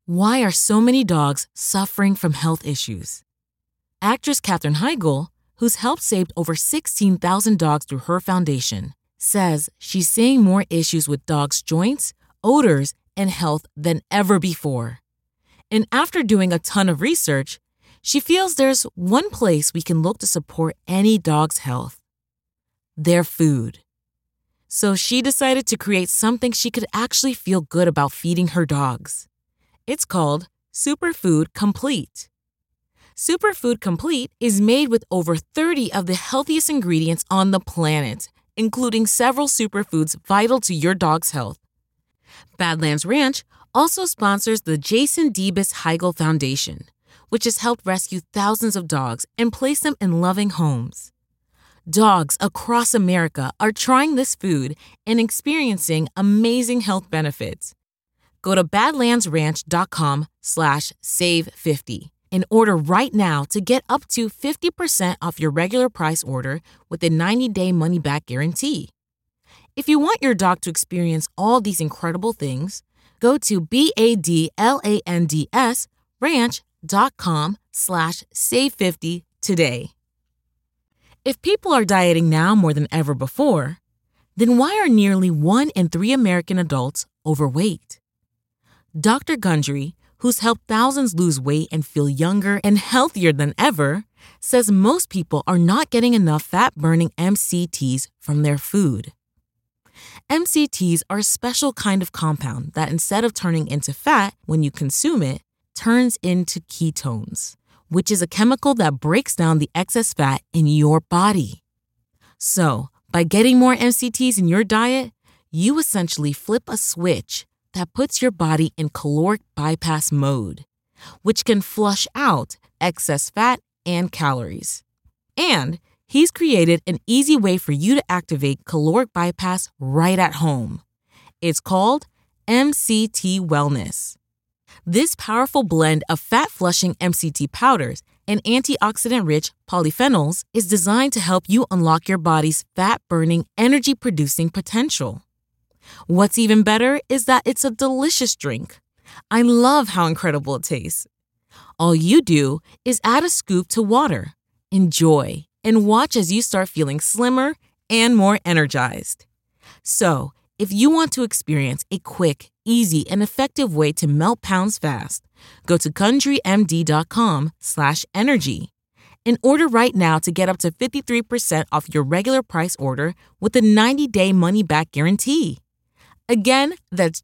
Why are so many dogs suffering from health issues? Actress Katherine Heigl, who's helped save over 16,000 dogs through her foundation, says she's seeing more issues with dogs' joints, odors, and health than ever before. And after doing a ton of research, she feels there's one place we can look to support any dog's health: their food. So she decided to create something she could actually feel good about feeding her dogs. It's called Superfood Complete. Superfood Complete is made with over 30 of the healthiest ingredients on the planet, including several superfoods vital to your dog's health. Badlands Ranch also sponsors the Jason Debus Heigl Foundation, which has helped rescue thousands of dogs and place them in loving homes. Dogs across America are trying this food and experiencing amazing health benefits. Go to badlandsranch.com/save50 and order right now to get up to 50% off your regular price order with a 90-day money-back guarantee. If you want your dog to experience all these incredible things, go to badlandsranch.com/save50 today. If people are dieting now more than ever before, then why are nearly 1 in 3 American adults overweight? Dr. Gundry, who's helped thousands lose weight and feel younger and healthier than ever, says most people are not getting enough fat-burning MCTs from their food. MCTs are a special kind of compound that, instead of turning into fat when you consume it, turns into ketones, which is a chemical that breaks down the excess fat in your body. So, by getting more MCTs in your diet, you essentially flip a switch that puts your body in caloric bypass mode, which can flush out excess fat and calories. And he's created an easy way for you to activate caloric bypass right at home. It's called MCT Wellness. This powerful blend of fat-flushing MCT powders and antioxidant-rich polyphenols is designed to help you unlock your body's fat-burning, energy-producing potential. What's even better is that it's a delicious drink. I love how incredible it tastes. All you do is add a scoop to water, enjoy, and watch as you start feeling slimmer and more energized. So, if you want to experience a quick, easy, and effective way to melt pounds fast, go to GundryMD.com/energy and order right now to get up to 53% off your regular price order with a 90-day money-back guarantee. Again, that's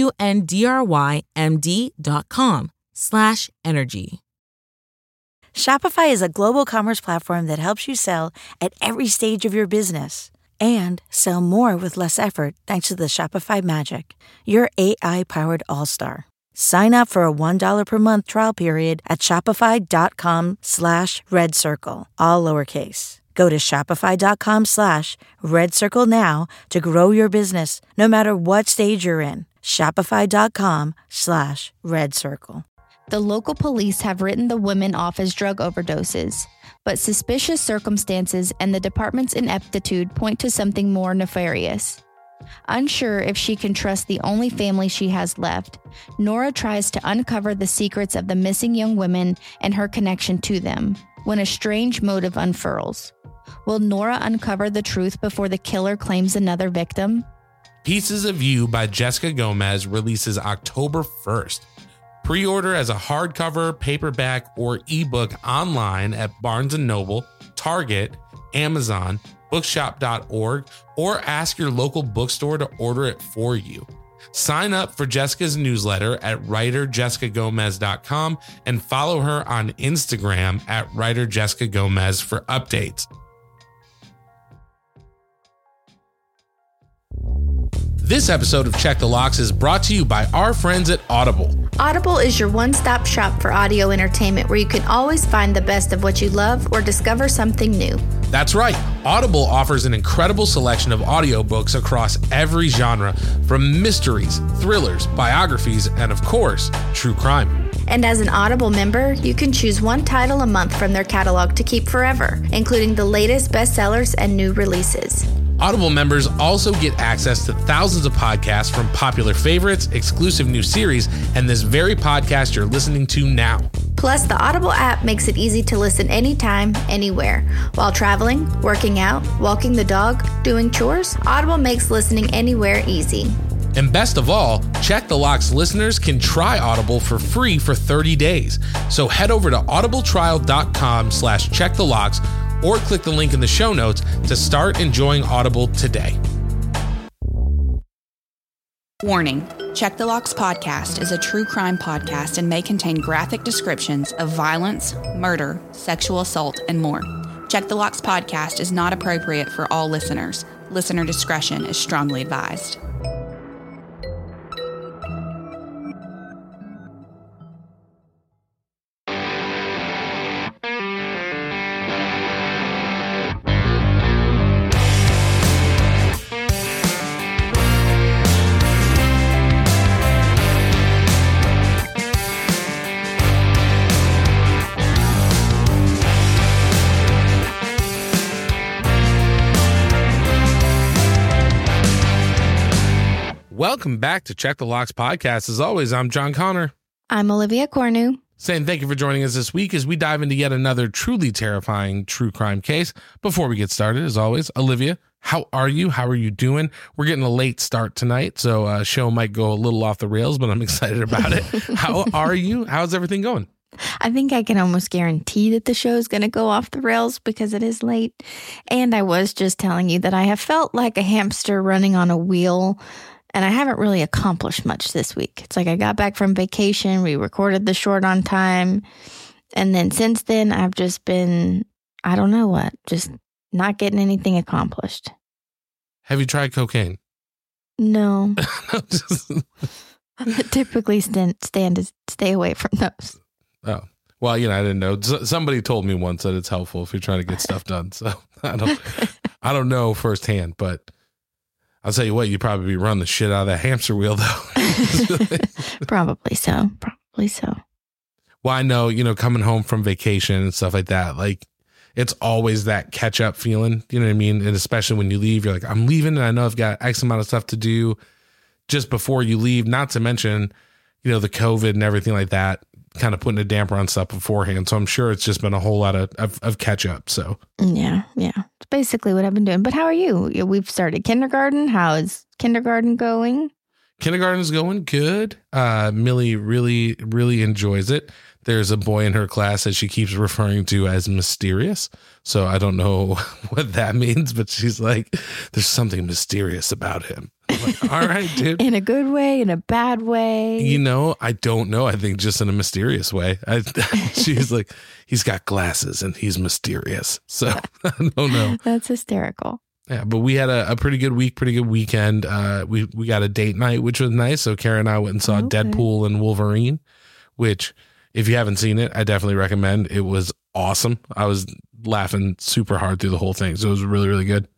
GUNDRYMD.com/energy. Shopify is a global commerce platform that helps you sell at every stage of your business and sell more with less effort thanks to the Shopify Magic, your AI-powered all-star. Sign up for a $1 per month trial period at shopify.com/redcircle, all lowercase. Go to shopify.com/redcircle now to grow your business, no matter what stage you're in. Shopify.com/redcircle. The local police have written the women off as drug overdoses, but suspicious circumstances and the department's ineptitude point to something more nefarious. Unsure if she can trust the only family she has left, Nora tries to uncover the secrets of the missing young women and her connection to them, when a strange motive unfurls. Will Nora uncover the truth before the killer claims another victim? Pieces of You by Jessica Gomez releases October 1st. Pre-order as a hardcover, paperback, or ebook online at Barnes & Noble, Target, Amazon, bookshop.org, or ask your local bookstore to order it for you. Sign up for Jessica's newsletter at writerjessicagomez.com and follow her on Instagram at writerjessicagomez for updates. This episode of Check the Locks is brought to you by our friends at Audible. Audible is your one-stop shop for audio entertainment where you can always find the best of what you love or discover something new. That's right. Audible offers an incredible selection of audiobooks across every genre, from mysteries, thrillers, biographies, and of course, true crime. And as an Audible member, you can choose one title a month from their catalog to keep forever, including the latest bestsellers and new releases. Audible members also get access to thousands of podcasts from popular favorites, exclusive new series, and this very podcast you're listening to now. Plus, the Audible app makes it easy to listen anytime, anywhere. While traveling, working out, walking the dog, doing chores, Audible makes listening anywhere easy. And best of all, Check the Locks listeners can try Audible for free for 30 days. So head over to audibletrial.com/checkthelocks or click the link in the show notes to start enjoying Audible today. Warning, Check the Locks podcast is a true crime podcast and may contain graphic descriptions of violence, murder, sexual assault, and more. Check the Locks podcast is not appropriate for all listeners. Listener discretion is strongly advised. Welcome back to Check the Locks podcast. As always, I'm John Connor. I'm Olivia Cornu. Saying thank you for joining us this week as we dive into yet another truly terrifying true crime case. Before we get started, as always, Olivia, how are you? How are you doing? We're getting a late start tonight, so show might go a little off the rails, but I'm excited about it. How are you? How's everything going? I think I can almost guarantee that the show is going to go off the rails because it is late. And I was just telling you that I have felt like a hamster running on a wheel. And I haven't really accomplished much this week. It's like I got back from vacation. We recorded the short on time. And then since then, I've just been, I don't know what, just not getting anything accomplished. Have you tried cocaine? No. I typically stay away from those. Oh, well, I didn't know. Somebody told me once that it's helpful if you're trying to get stuff done. So I don't know firsthand, but I'll tell you what, you'd probably run the shit out of that hamster wheel, though. Probably so. Well, I know, coming home from vacation and stuff like that, like, it's always that catch up feeling, you know what I mean? And especially when you leave, you're like, I'm leaving and I know I've got X amount of stuff to do just before you leave, not to mention, the COVID and everything like that, kind of putting a damper on stuff beforehand. So I'm sure it's just been a whole lot of catch up. So yeah. It's basically what I've been doing. But how are you? We've started kindergarten. How is kindergarten going? Kindergarten is going good. Millie really, really enjoys it. There's a boy in her class that she keeps referring to as mysterious. So I don't know what that means, but she's like, there's something mysterious about him. I'm like, all right, dude. In a good way, in a bad way? I don't know. I think just in a mysterious way. She's like, he's got glasses and he's mysterious. So I don't know. That's hysterical. Yeah, but we had a pretty good week, pretty good weekend. We got a date night, which was nice. So Kara and I went and saw Deadpool and Wolverine, which if you haven't seen it, I definitely recommend. It was awesome. I was laughing super hard through the whole thing. So it was really, really good.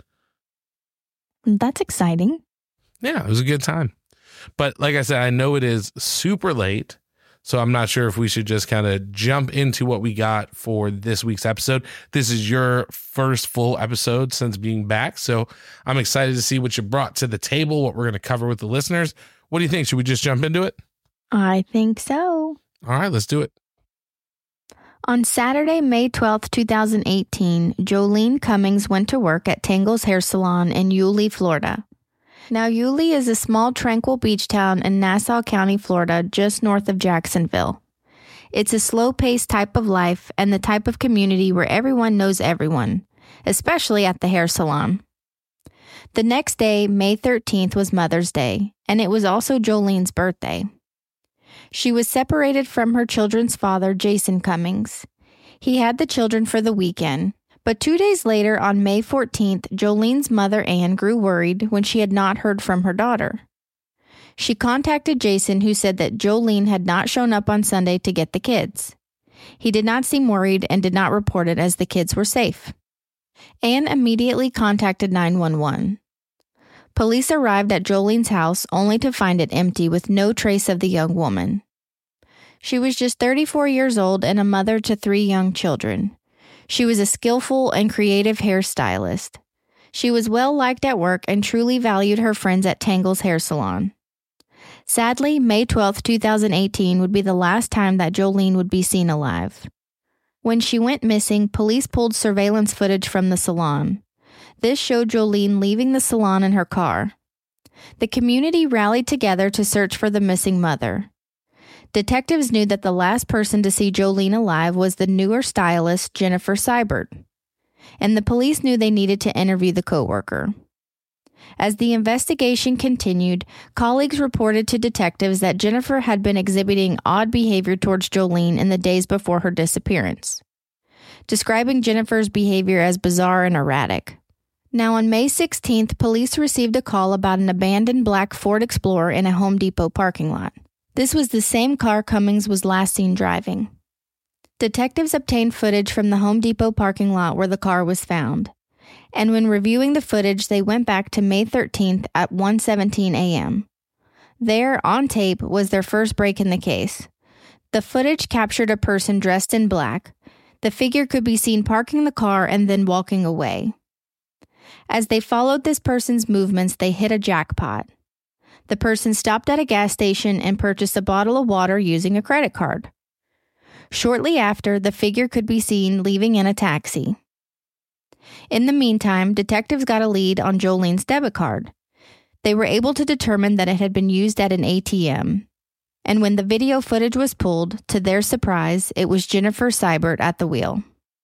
That's exciting. Yeah, it was a good time. But like I said, I know it is super late. So I'm not sure if we should just kind of jump into what we got for this week's episode. This is your first full episode since being back. So I'm excited to see what you brought to the table, what we're going to cover with the listeners. What do you think? Should we just jump into it? I think so. All right, let's do it. On Saturday, May 12th, 2018, Jolene Cummings went to work at Tangle's Hair Salon in Yulee, Florida. Now, Yulee is a small, tranquil beach town in Nassau County, Florida, just north of Jacksonville. It's a slow-paced type of life and the type of community where everyone knows everyone, especially at the hair salon. The next day, May 13th, was Mother's Day, and it was also Jolene's birthday. She was separated from her children's father, Jason Cummings. He had the children for the weekend. But 2 days later, on May 14th, Jolene's mother, Ann, grew worried when she had not heard from her daughter. She contacted Jason, who said that Jolene had not shown up on Sunday to get the kids. He did not seem worried and did not report it as the kids were safe. Ann immediately contacted 911. Police arrived at Jolene's house only to find it empty with no trace of the young woman. She was just 34 years old and a mother to 3 young children. She was a skillful and creative hairstylist. She was well liked at work and truly valued her friends at Tangle's hair salon. Sadly, May 12, 2018 would be the last time that Jolene would be seen alive. When she went missing, police pulled surveillance footage from the salon. This showed Jolene leaving the salon in her car. The community rallied together to search for the missing mother. Detectives knew that the last person to see Jolene alive was the newer stylist, Jennifer Seibert, and the police knew they needed to interview the coworker. As the investigation continued, colleagues reported to detectives that Jennifer had been exhibiting odd behavior towards Jolene in the days before her disappearance, describing Jennifer's behavior as bizarre and erratic. Now, on May 16th, police received a call about an abandoned black Ford Explorer in a Home Depot parking lot. This was the same car Cummings was last seen driving. Detectives obtained footage from the Home Depot parking lot where the car was found, and when reviewing the footage, they went back to May 13th at 1:17 a.m. There, on tape, was their first break in the case. The footage captured a person dressed in black. The figure could be seen parking the car and then walking away. As they followed this person's movements, they hit a jackpot. The person stopped at a gas station and purchased a bottle of water using a credit card. Shortly after, the figure could be seen leaving in a taxi. In the meantime, detectives got a lead on Jolene's debit card. They were able to determine that it had been used at an ATM. And when the video footage was pulled, to their surprise, it was Jennifer Seibert at the wheel.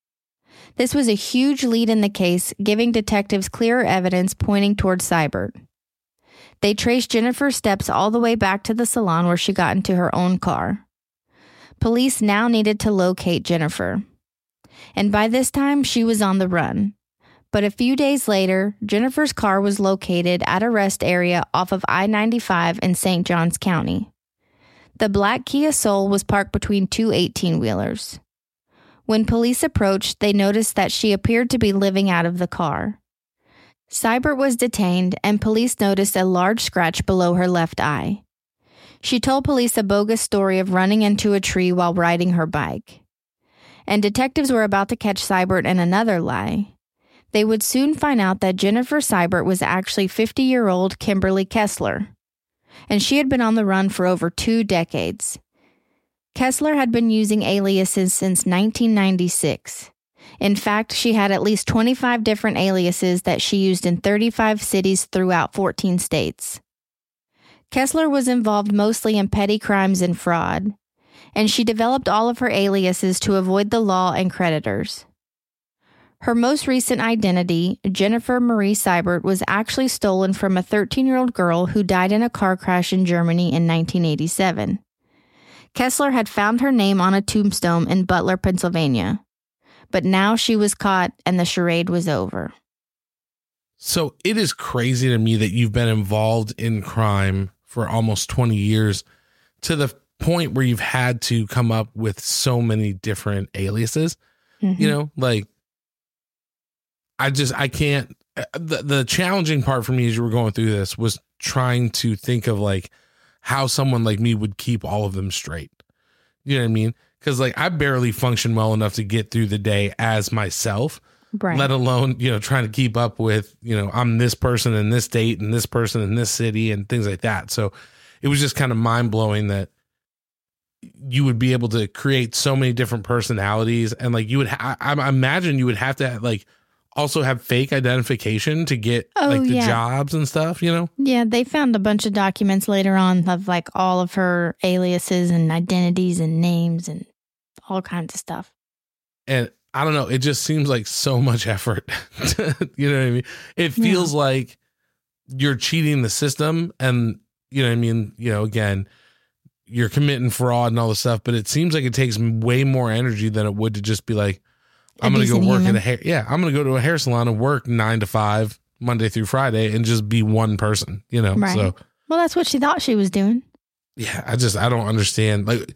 This was a huge lead in the case, giving detectives clearer evidence pointing towards Seibert. They traced Jennifer's steps all the way back to the salon where she got into her own car. Police now needed to locate Jennifer. And by this time, she was on the run. But a few days later, Jennifer's car was located at a rest area off of I-95 in St. Johns County. The black Kia Soul was parked between two 18-wheelers. When police approached, they noticed that she appeared to be living out of the car. Seibert was detained, and police noticed a large scratch below her left eye. She told police a bogus story of running into a tree while riding her bike. And detectives were about to catch Seibert in another lie. They would soon find out that Jennifer Seibert was actually 50-year-old Kimberly Kessler, and she had been on the run for over 2 decades. Kessler had been using aliases since 1996. In fact, she had at least 25 different aliases that she used in 35 cities throughout 14 states. Kessler was involved mostly in petty crimes and fraud, and she developed all of her aliases to avoid the law and creditors. Her most recent identity, Jennifer Marie Seibert, was actually stolen from a 13-year-old girl who died in a car crash in Germany in 1987. Kessler had found her name on a tombstone in Butler, Pennsylvania. But now she was caught and the charade was over. So it is crazy to me that you've been involved in crime for almost 20 years to the point where you've had to come up with so many different aliases. Mm-hmm. You know, like I can't, the challenging part for me as you were going through this was trying to think of like how someone like me would keep all of them straight. You know what I mean? Because like I barely function well enough to get through the day as myself, right, let alone, you know, trying to keep up with, you know, I'm this person in this state and this person in this city and things like that. So it was just kind of mind blowing that you would be able to create so many different personalities. And like you would, I imagine you would have to like also have fake identification to get like the jobs and stuff, you know? Yeah, they found a bunch of documents later on of like all of her aliases and identities and names and all kinds of stuff. And I don't know, it just seems like so much effort. You know what I mean? It feels like you're cheating the system and, you know what I mean? You know, again, you're committing fraud and all this stuff, but it seems like it takes way more energy than it would to just be like, I'm going to go work at a hair. Yeah, I'm going to go to a hair salon and work 9 to 5 Monday through Friday and just be one person, you know? Right. So, well, that's what she thought she was doing. Yeah. I don't understand. Like,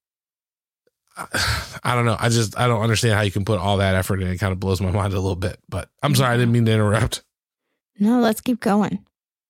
I don't know. I don't understand how you can put all that effort in. It kind of blows my mind a little bit, but I'm sorry. I didn't mean to interrupt. No, let's keep going.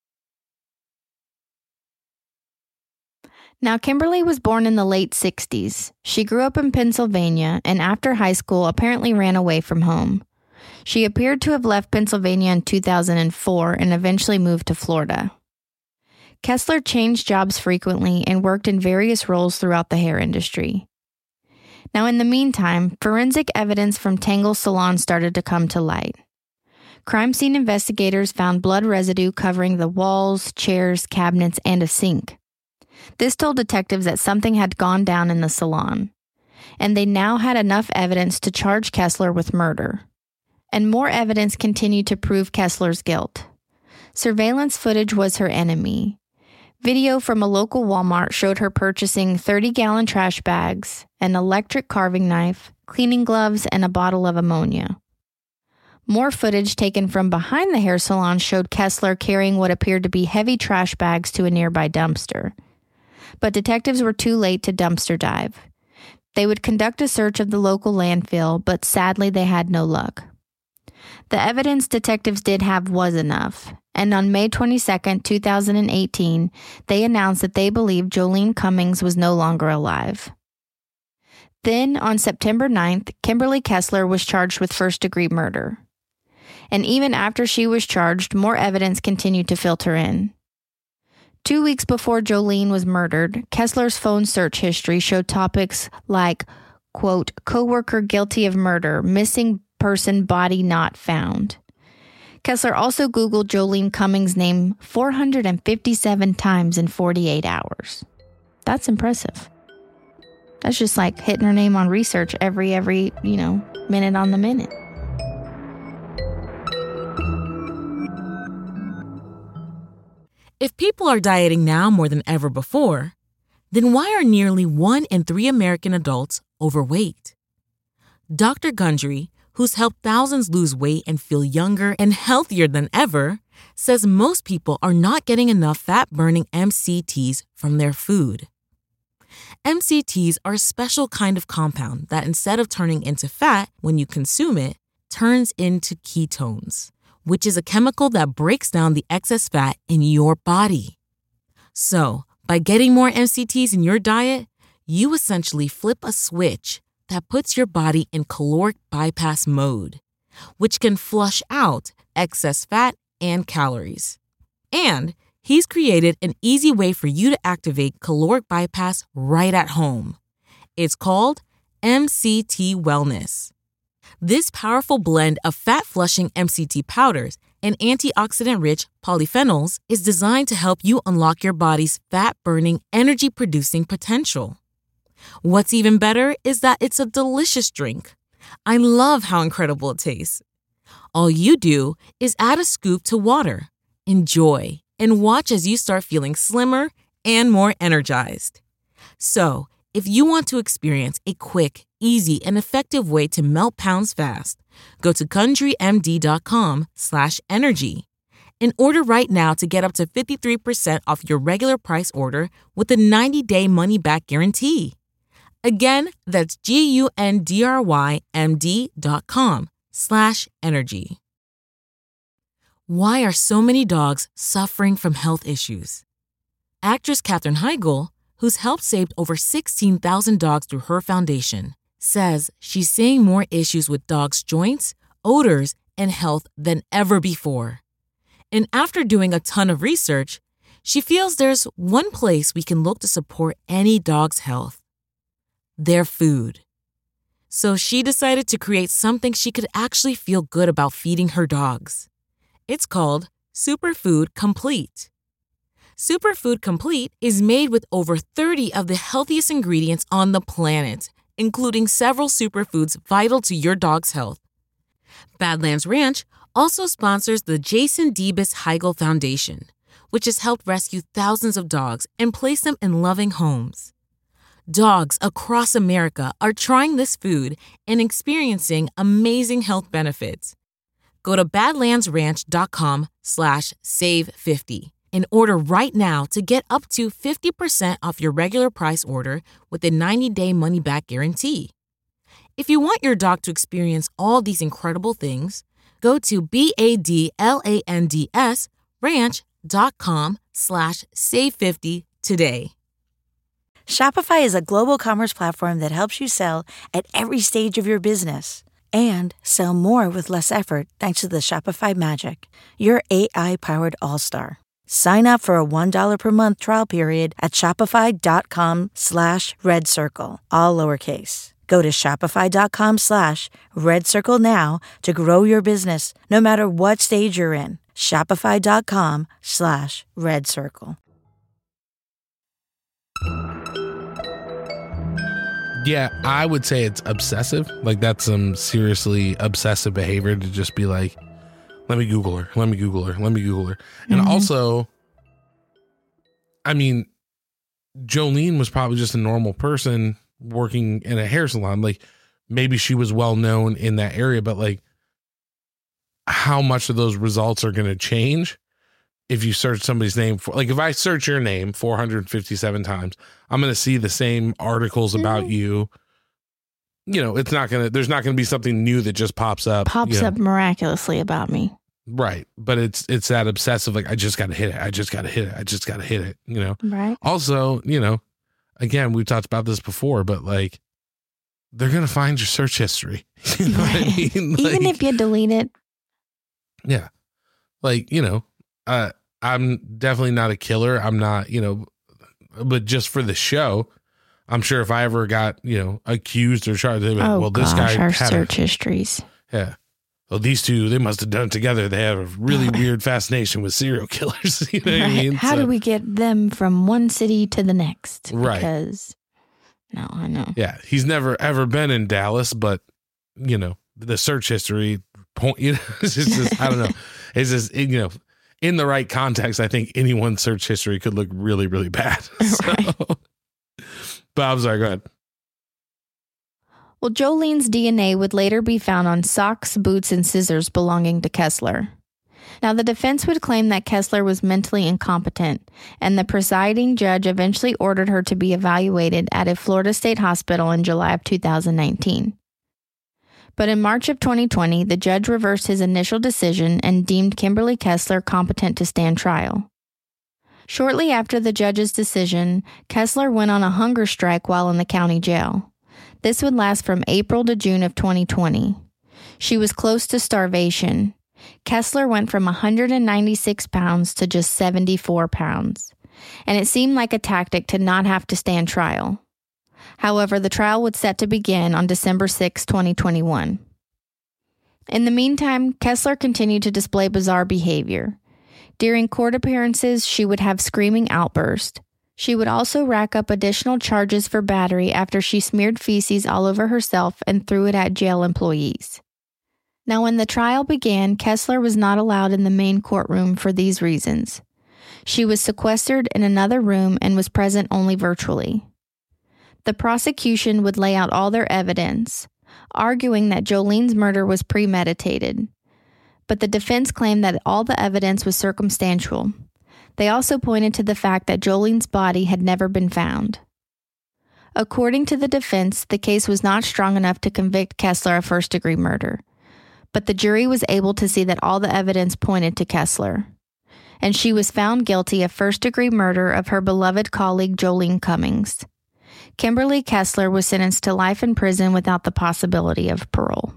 Now, Kimberly was born in the late 60s. She grew up in Pennsylvania and after high school apparently ran away from home. She appeared to have left Pennsylvania in 2004 and eventually moved to Florida. Kessler changed jobs frequently and worked in various roles throughout the hair industry. Now, in the meantime, forensic evidence from Tangle Salon started to come to light. Crime scene investigators found blood residue covering the walls, chairs, cabinets, and a sink. This told detectives that something had gone down in the salon, and they now had enough evidence to charge Kessler with murder. And more evidence continued to prove Kessler's guilt. Surveillance footage was her enemy. Video from a local Walmart showed her purchasing 30-gallon trash bags, an electric carving knife, cleaning gloves, and a bottle of ammonia. More footage taken from behind the hair salon showed Kessler carrying what appeared to be heavy trash bags to a nearby dumpster. But detectives were too late to dumpster dive. They would conduct a search of the local landfill, but sadly they had no luck. The evidence detectives did have was enough, and on May 22, 2018, they announced that they believed Jolene Cummings was no longer alive. Then, on September 9th, Kimberly Kessler was charged with first-degree murder. And even after she was charged, more evidence continued to filter in. 2 weeks before Jolene was murdered, Kessler's phone search history showed topics like, quote, coworker guilty of murder, missing person body not found. Kessler also Googled Jolene Cummings' name 457 times in 48 hours. That's impressive. That's just like hitting her name on research every minute on the minute. If people are dieting now more than ever before, then why are nearly 1 in 3 American adults overweight? Dr. Gundry, who's helped thousands lose weight and feel younger and healthier than ever, says most people are not getting enough fat-burning MCTs from their food. MCTs are a special kind of compound that, instead of turning into fat when you consume it, turns into ketones, which is a chemical that breaks down the excess fat in your body. So, by getting more MCTs in your diet, you essentially flip a switch that puts your body in caloric bypass mode, which can flush out excess fat and calories. And he's created an easy way for you to activate caloric bypass right at home. It's called MCT Wellness. This powerful blend of fat-flushing MCT powders and antioxidant-rich polyphenols is designed to help you unlock your body's fat-burning, energy-producing potential. What's even better is that it's a delicious drink. I love how incredible it tastes. All you do is add a scoop to water, enjoy, and watch as you start feeling slimmer and more energized. So, if you want to experience a quick, easy, and effective way to melt pounds fast, go to GundryMD.com/energy and order right now to get up to 53% off your regular price order with a 90-day money-back guarantee. Again, that's GUNDRYMD.com/energy. Why are so many dogs suffering from health issues? Actress Katherine Heigl, who's helped save over 16,000 dogs through her foundation, says she's seeing more issues with dogs' joints, odors, and health than ever before. And after doing a ton of research, she feels there's one place we can look to support any dog's health: their food. So she decided to create something she could actually feel good about feeding her dogs. It's called Superfood Complete. Superfood Complete is made with over 30 of the healthiest ingredients on the planet, including several superfoods vital to your dog's health. Badlands Ranch also sponsors the Jason Debus Heigl Foundation, which has helped rescue thousands of dogs and place them in loving homes. Dogs across America are trying this food and experiencing amazing health benefits. Go to badlandsranch.com/save50 and order right now to get up to 50% off your regular price order with a 90-day money-back guarantee. If you want your dog to experience all these incredible things, go to badlandsranch.com/save50 today. Shopify is a global commerce platform that helps you sell at every stage of your business. and sell more with less effort thanks to the Shopify Magic, your AI-powered all-star. Sign up for a $1 per month trial period at shopify.com/redcircle, all lowercase. Go to shopify.com/redcircle now to grow your business, no matter what stage you're in. Shopify.com/redcircle. Yeah, I would say it's obsessive. Like, that's some seriously obsessive behavior to just be like, let me Google her. Let me Google her. Let me Google her. And also, I mean, Jolene was probably just a normal person working in a hair salon. Like, maybe she was well known in that area, but like, how much of those results are going to change if you search somebody's name for, like, if I search your name 457 times, I'm going to see the same articles about you. You know, there's not going to be something new that just pops up miraculously about me. Right. But it's that obsessive, like, I just got to hit it. I just got to hit it. I just got to hit it, you know? Right. Also, you know, again, we've talked about this before, but like, they're going to find your search history. You know what I mean? Like, even if you delete it. Yeah. Like, you know, I'm definitely not a killer. I'm not, you know, but just for the show, I'm sure if I ever got, you know, accused or charged, they'd be like, this guy our had search histories. Yeah. Well, these two, they must have done it together. They have a really weird fascination with serial killers. You know what I mean? How do we get them from one city to the next? Right. Because, no, I know. Yeah. He's never ever been in Dallas, but, you know, the search history point, you know, it's just, I don't know. It's just, you know, in the right context, I think anyone's search history could look really, really bad. Right. So, but I'm sorry, go ahead. Well, Jolene's DNA would later be found on socks, boots, and scissors belonging to Kessler. Now, the defense would claim that Kessler was mentally incompetent, and the presiding judge eventually ordered her to be evaluated at a Florida State hospital in July of 2019. But in March of 2020, the judge reversed his initial decision and deemed Kimberly Kessler competent to stand trial. Shortly after the judge's decision, Kessler went on a hunger strike while in the county jail. This would last from April to June of 2020. She was close to starvation. Kessler went from 196 pounds to just 74 pounds, and it seemed like a tactic to not have to stand trial. However, the trial was set to begin on December 6, 2021. In the meantime, Kessler continued to display bizarre behavior. During court appearances, she would have screaming outbursts. She would also rack up additional charges for battery after she smeared feces all over herself and threw it at jail employees. Now, when the trial began, Kessler was not allowed in the main courtroom for these reasons. She was sequestered in another room and was present only virtually. The prosecution would lay out all their evidence, arguing that Jolene's murder was premeditated. But the defense claimed that all the evidence was circumstantial. They also pointed to the fact that Jolene's body had never been found. According to the defense, the case was not strong enough to convict Kessler of first-degree murder, but the jury was able to see that all the evidence pointed to Kessler, and she was found guilty of first-degree murder of her beloved colleague Jolene Cummings. Kimberly Kessler was sentenced to life in prison without the possibility of parole.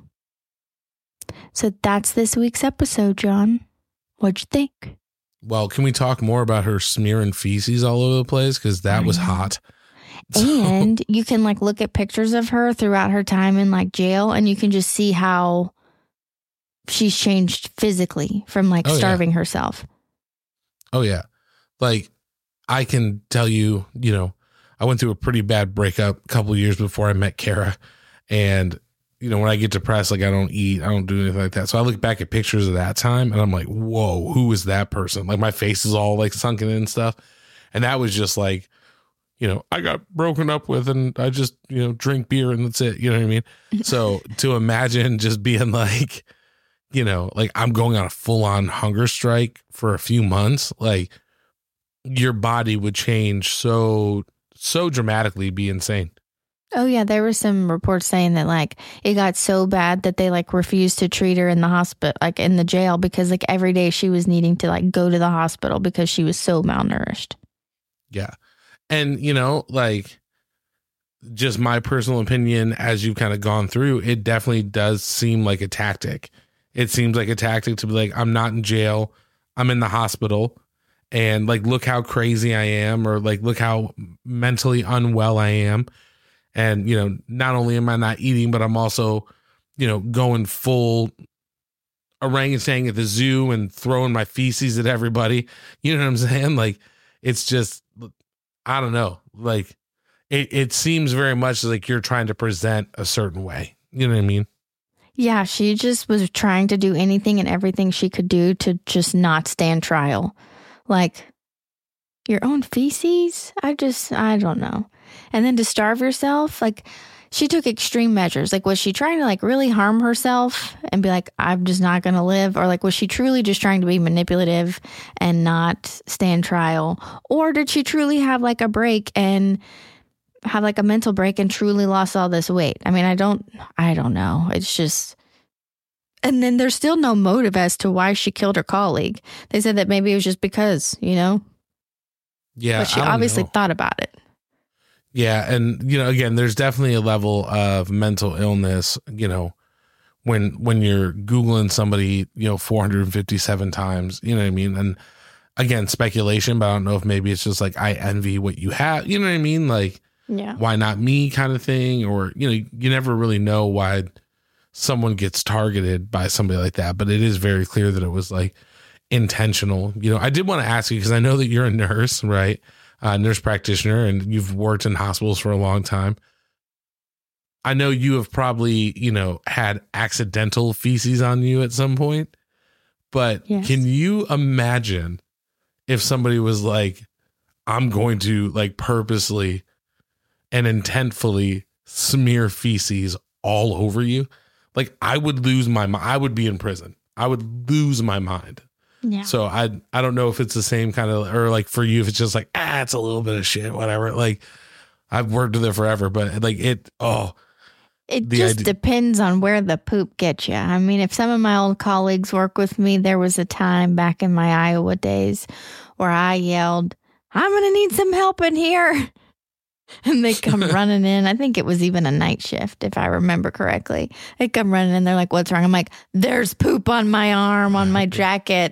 So that's this week's episode, John. What'd you think? Well, can we talk more about her smearing feces all over the place? Because that was hot. And you can like look at pictures of her throughout her time in like jail, and you can just see how she's changed physically from like starving herself. Oh, yeah. Like, I can tell you, you know, I went through a pretty bad breakup a couple of years before I met Kara. And, you know, when I get depressed, like I don't eat, I don't do anything like that. So I look back at pictures of that time and I'm like, whoa, who is that person? Like my face is all like sunken in and stuff. And that was just like, you know, I got broken up with and I just, you know, drink beer and that's it. You know what I mean? So to imagine just being like, you know, like I'm going on a full on hunger strike for a few months, like your body would change so dramatically, be insane. Oh, yeah. There were some reports saying that like it got so bad that they like refused to treat her in the hospital, like in the jail, because like every day she was needing to like go to the hospital because she was so malnourished. Yeah. And, you know, like just my personal opinion, as you've kind of gone through, it definitely does seem like a tactic. It seems like a tactic to be like, I'm not in jail, I'm in the hospital, and like, look how crazy I am, or like, look how mentally unwell I am. And, you know, not only am I not eating, but I'm also, you know, going full orangutan at the zoo and throwing my feces at everybody. You know what I'm saying? Like, it's just, I don't know. Like, it seems very much like you're trying to present a certain way. You know what I mean? Yeah, she just was trying to do anything and everything she could do to just not stand trial. Like, your own feces? I don't know. And then to starve yourself, like, she took extreme measures. Like, was she trying to like really harm herself and be like, I'm just not going to live? Or like, was she truly just trying to be manipulative and not stand trial? Or did she truly have like a break and have like a mental break and truly lost all this weight? I mean, I don't know. It's just, and then there's still no motive as to why she killed her colleague. They said that maybe it was just because, you know? Yeah. But she obviously thought about it. Yeah. And, you know, again, there's definitely a level of mental illness, you know, when you're Googling somebody, you know, 457 times, you know what I mean? And again, speculation, but I don't know if maybe it's just like, I envy what you have, you know what I mean? Like, yeah, why not me kind of thing? Or, you know, you never really know why someone gets targeted by somebody like that, but it is very clear that it was like intentional. You know, I did want to ask you, because I know that you're a nurse, right? Nurse practitioner, and you've worked in hospitals for a long time. I know you have probably, you know, had accidental feces on you at some point, but yes. Can you imagine if somebody was like, I'm going to like purposely and intentfully smear feces all over you? Like, I would lose my mind. I would be in prison. I would lose my mind. Yeah. So I don't know if it's the same kind of, or like for you, if it's just like, it's a little bit of shit, whatever. Like, I've worked with it forever, but like it just depends on where the poop gets you. I mean, if some of my old colleagues work with me, there was a time back in my Iowa days where I yelled, I'm going to need some help in here. And they come running in. I think it was even a night shift, if I remember correctly. They come running in. They're like, what's wrong? I'm like, there's poop on my arm, on my jacket.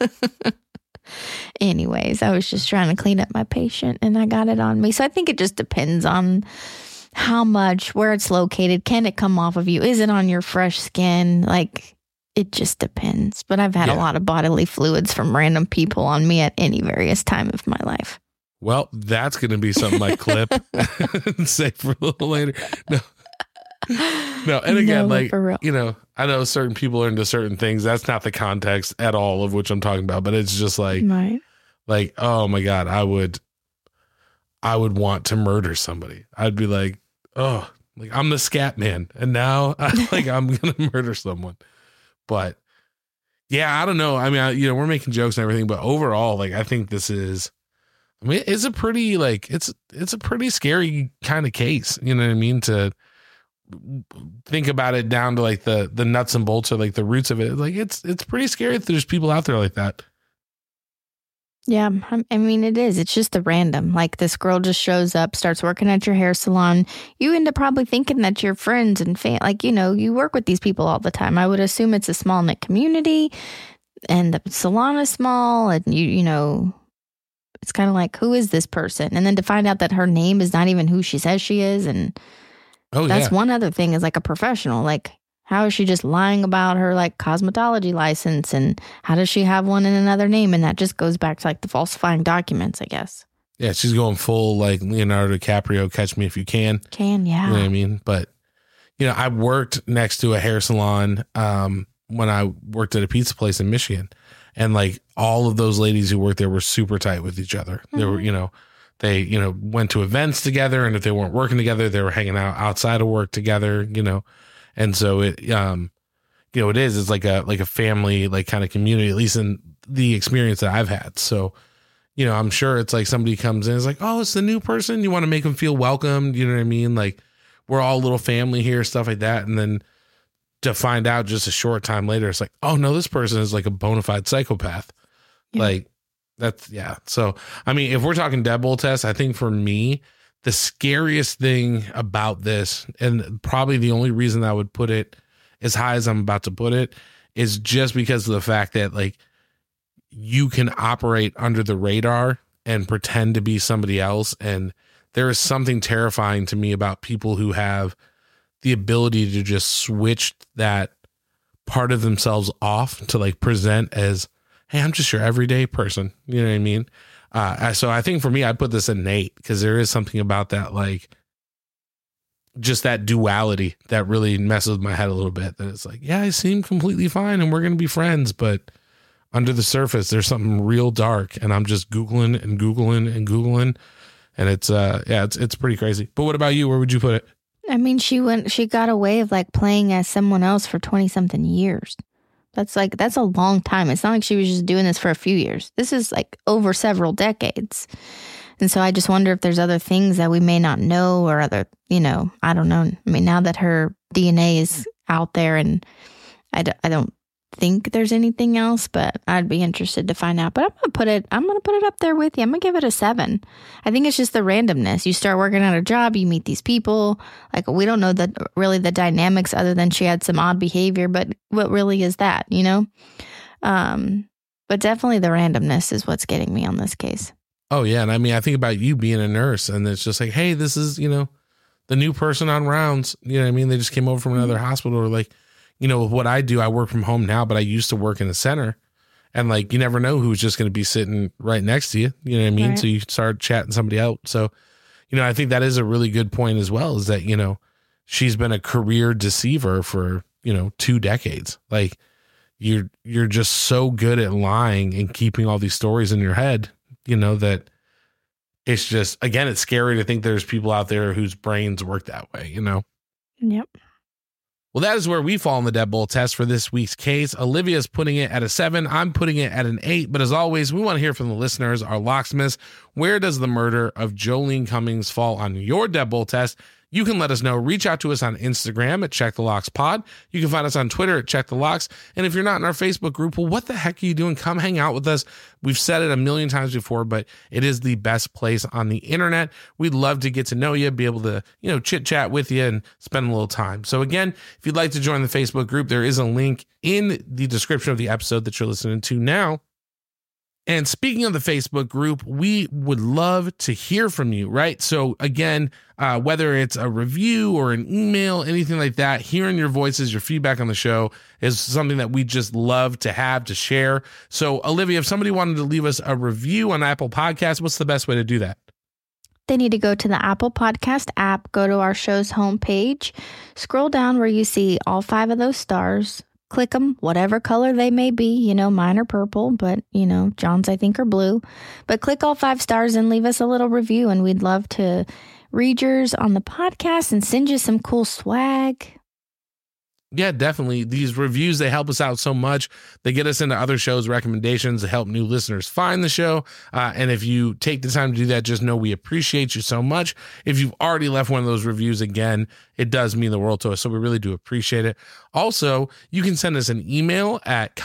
Anyways, I was just trying to clean up my patient and I got it on me. So I think it just depends on how much, where it's located. Can it come off of you? Is it on your fresh skin? Like, it just depends. But I've had a lot of bodily fluids from random people on me at any various time of my life. Well, that's going to be something I clip and say for a little later. No. And again, like, you know, I know certain people are into certain things. That's not the context at all of which I'm talking about, but it's just like, right. Like, oh my God, I would want to murder somebody. I'd be like, oh, like, I'm the scat man. And now I'm going to murder someone. But yeah, I don't know. I mean, you know, we're making jokes and everything, but overall, like, I think this is, I mean, it's a pretty, like, it's a pretty scary kind of case, you know what I mean? To think about it down to like the nuts and bolts or like the roots of it. Like, it's pretty scary that there's people out there like that. Yeah, I mean, it is. It's just a random. Like, this girl just shows up, starts working at your hair salon. You end up probably thinking that your friends and like, you know, you work with these people all the time. I would assume it's a small knit community and the salon is small, and you know, it's kind of like, who is this person? And then to find out that her name is not even who she says she is. And that's one other thing, is like a professional. Like, how is she just lying about her like cosmetology license? And how does she have one in another name? And that just goes back to like the falsifying documents, I guess. Yeah, she's going full like Leonardo DiCaprio, Catch Me If You Can. Yeah. You know what I mean? But, you know, I worked next to a hair salon when I worked at a pizza place in Michigan. And like all of those ladies who worked there were super tight with each other. Mm-hmm. They were, you know, they, you know, went to events together, and if they weren't working together, they were hanging out outside of work together, you know. And so it, you know, it's like a family, like kind of community, at least in the experience that I've had. So, you know, I'm sure it's like somebody comes in, it's like, oh, it's the new person. You want to make them feel welcomed. You know what I mean? Like, we're all a little family here, stuff like that. And then to find out just a short time later, it's like, oh no, this person is like a bona fide psychopath. Yeah. Like, that's, yeah. So, I mean, if we're talking deadbolt tests, I think for me, the scariest thing about this, and probably the only reason I would put it as high as I'm about to put it, is just because of the fact that like you can operate under the radar and pretend to be somebody else. And there is something terrifying to me about people who have the ability to just switch that part of themselves off to like present as, hey, I'm just your everyday person. You know what I mean? So I think for me, I'd put this at an 8 because there is something about that, like just that duality that really messes with my head a little bit. That it's like, yeah, I seem completely fine and we're going to be friends, but under the surface, there's something real dark and I'm just Googling and Googling and Googling. And it's pretty crazy. But what about you? Where would you put it? I mean, she got away of like playing as someone else for 20 something years. That's a long time. It's not like she was just doing this for a few years. This is like over several decades. And so I just wonder if there's other things that we may not know or other, I don't know. I mean, now that her DNA is out there and I don't think there's anything else, but I'd be interested to find out. But I'm going to put it up there with you. I'm going to give it a 7. I think it's just the randomness. You start working at a job, you meet these people. Like, we don't know really the dynamics other than she had some odd behavior, but what really is that, But definitely the randomness is what's getting me on this case. Oh yeah. And I mean, I think about you being a nurse and it's just like, hey, this is, the new person on rounds, you know what I mean? They just came over from another hospital, or like, what I do, I work from home now, but I used to work in the center, and like, you never know who's just going to be sitting right next to you. You know what I mean? Right. So you start chatting somebody out. So, I think that is a really good point as well, is that, she's been a career deceiver for, 2 decades. Like you're just so good at lying and keeping all these stories in your head, that it's just, again, it's scary to think there's people out there whose brains work that way, Yep. Well, that is where we fall on the deadbolt test for this week's case. Olivia's putting it at a 7. I'm putting it at an 8. But as always, we want to hear from the listeners, our locksmiths. Where does the murder of Jolene Cummings fall on your deadbolt test? You can let us know. Reach out to us on Instagram at Check the Locks Pod. You can find us on Twitter at Check the Locks. And if you're not in our Facebook group, well, what the heck are you doing? Come hang out with us. We've said it a million times before, but it is the best place on the internet. We'd love to get to know you, be able to, chit chat with you and spend a little time. So again, if you'd like to join the Facebook group, there is a link in the description of the episode that you're listening to now. And speaking of the Facebook group, we would love to hear from you, right? So again, whether it's a review or an email, anything like that, hearing your voices, your feedback on the show is something that we just love to have to share. So Olivia, if somebody wanted to leave us a review on Apple Podcasts, what's the best way to do that? They need to go to the Apple Podcast app, go to our show's homepage, scroll down where you see all 5 of those stars. Click them, whatever color they may be. Mine are purple, but, John's, I think, are blue. But click all 5 stars and leave us a little review, and we'd love to read yours on the podcast and send you some cool swag. Yeah, definitely. These reviews, they help us out so much. They get us into other shows' recommendations to help new listeners find the show. And if you take the time to do that, just know we appreciate you so much. If you've already left one of those reviews, again, it does mean the world to us. So we really do appreciate it. Also, you can send us an email at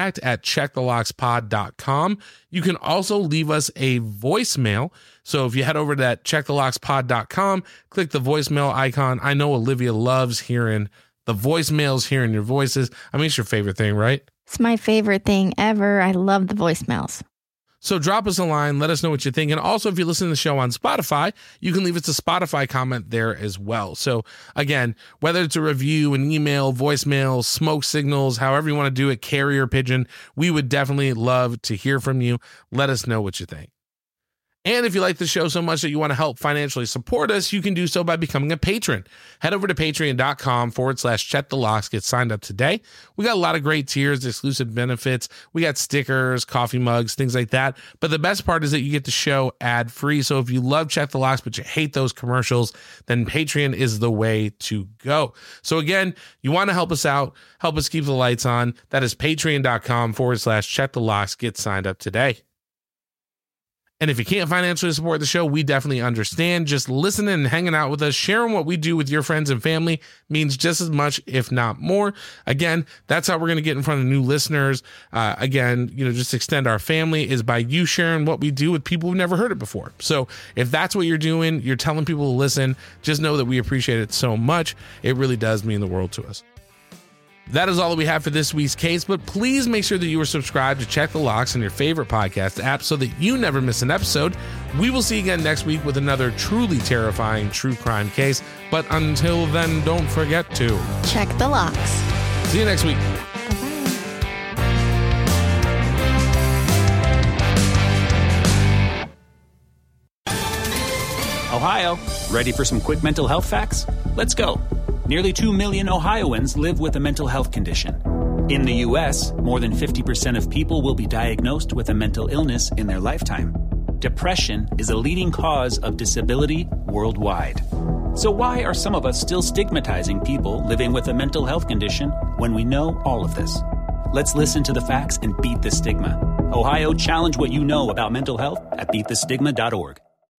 contact@checkthelockspod.com. You can also leave us a voicemail. So if you head over to that checkthelockspod.com, click the voicemail icon. I know Olivia loves hearing the voicemails, hearing your voices. I mean, it's your favorite thing, right? It's my favorite thing ever. I love the voicemails. So drop us a line. Let us know what you think. And also, if you listen to the show on Spotify, you can leave us a Spotify comment there as well. So again, whether it's a review, an email, voicemail, smoke signals, however you want to do it, carrier pigeon, we would definitely love to hear from you. Let us know what you think. And if you like the show so much that you want to help financially support us, you can do so by becoming a patron. Head over to patreon.com/checkthelocks. Get signed up today. We got a lot of great tiers, exclusive benefits. We got stickers, coffee mugs, things like that. But the best part is that you get the show ad free. So if you love Check the Locks, but you hate those commercials, then Patreon is the way to go. So again, you want to help us out, help us keep the lights on. That is patreon.com/checkthelocks. Get signed up today. And if you can't financially support the show, we definitely understand. Just listening and hanging out with us, sharing what we do with your friends and family means just as much, if not more. Again, that's how we're going to get in front of new listeners. Again, just extend our family is by you sharing what we do with people who've never heard it before. So if that's what you're doing, you're telling people to listen, just know that we appreciate it so much. It really does mean the world to us. That is all that we have for this week's case, but please make sure that you are subscribed to Check the Locks on your favorite podcast app so that you never miss an episode. We will see you again next week with another truly terrifying true crime case. But until then, don't forget to check the locks. See you next week. Ohio, ready for some quick mental health facts? Let's go. Nearly 2 million Ohioans live with a mental health condition. In the U.S., more than 50% of people will be diagnosed with a mental illness in their lifetime. Depression is a leading cause of disability worldwide. So why are some of us still stigmatizing people living with a mental health condition when we know all of this? Let's listen to the facts and beat the stigma. Ohio, challenge what you know about mental health at beatthestigma.org.